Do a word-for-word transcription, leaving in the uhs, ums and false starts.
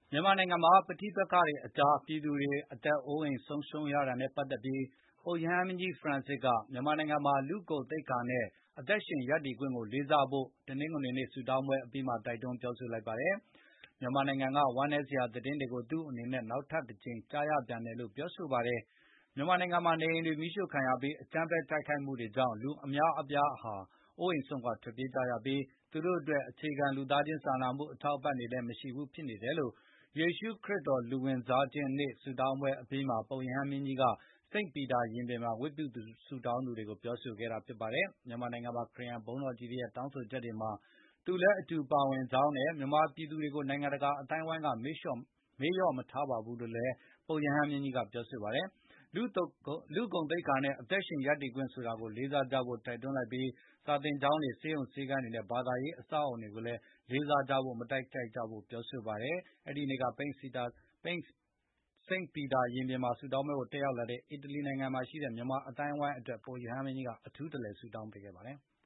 မြန်မာနိုင်ငံမှာ ပဋိပက္ခတွေအကြား ပြည်သူတွေ အသက်အိုးအိမ်ဆုံးရှုံးရတာနဲ့ ပတ်သက်ပြီး ပုပ်ရဟန်းမင်းကြီး ဖရန်စစ်က မြန်မာနိုင်ငံမှာ လူ့ဂုဏ်သိက္ခာနဲ့ အသက်ရှင်ရပ်တည်ခွင့်ကို လေးစားဖို့ တနင်္ဂနွေနေ့ ဆုတောင်းပွဲအပြီးမှာ တိုက်တွန်းပြောဆိုလိုက်ပါတယ်။ မြန်မာနိုင်ငံက ဝမ်းနည်းစရာ သတင်းတွေကို သူ့အနေနဲ့ နောက်ထပ်တကြိမ် ကြားရပြန်တယ်လို့ ပြောဆိုပါတယ်။ မြန်မာနိုင်ငံမှာ နေအိမ်တွေ မီးရှို့ခံရပြီး အကြမ်းဖက်တိုက်ခိုက်မှုတွေကြောင့် လူအများအပြားဟာ အိုးအိမ်စွန့်ခွါ ထွက်ပြေးကြရပြီး သူတို့အတွက် အခြေခံ လူသားချင်းစာနာမှု အထောက်အပံ့တွေလည်း မရှိဘူးဖြစ်နေတယ်လို့ ယေရှုခရစ်တော် လူဝင်စားခြင်းနေ့ ဆုတောင်းပွဲအပြီးမှာ ပုပ်ရဟန်းမင်းကြီးက စိန့်ပီတာရင်ပြင်မှာ ဝတ်ပြုဆုတောင်းသူတွေကို ပြောဆိုခဲ့တာဖြစ်ပါတယ်။ မြန်မာနိုင်ငံမှာ ခရစ်ယာန်ဘုန်းတော်ကြီးတွေရဲ့ တောင်းဆိုချက်တွေမှာ သူလည်း အတူပါဝင်ကြောင်းနဲ့ မြန်မာပြည်သူတွေကို နိုင်ငံတကာ အသိုင်းအဝိုင်းက မေ့လျော့မထားပါဘူးလို့လည်း ပုပ်ရဟန်းမင်းကြီးက ပြောဆိုပါတယ်။ လူ့ဂုဏ်သိက္ခာနဲ့ အသက်ရှင်ရပ်တည်ခွင့်ဆိုတာကို လေးစားကြဖို့ တိုက်တွန်းလိုက်ပြီး စာသင်ကျောင်းတွေ၊ ဆေးရုံဆေးခန်းတွေနဲ့ ဘာသာရေး အဆောက်အအုံတွေကိုလည်း လေးစားကြဖို့ မတိုက်ခိုက်ကြဖို့ ပြောဆိုပါတယ်။ အဲဒီနေ့က စိန့်ပီတာရင်ပြင်မှာ ဆုတောင်းပွဲကို တက်ရောက်လာတဲ့ အီတလီနိုင်ငံမှာရှိတဲ့ မြန်မာအသိုင်းအဝိုင်းအတွက် ပုပ်ရဟန်းမင်းကြီးက အထူးတလည် ဆုတောင်းပေးခဲ့ပါတယ်။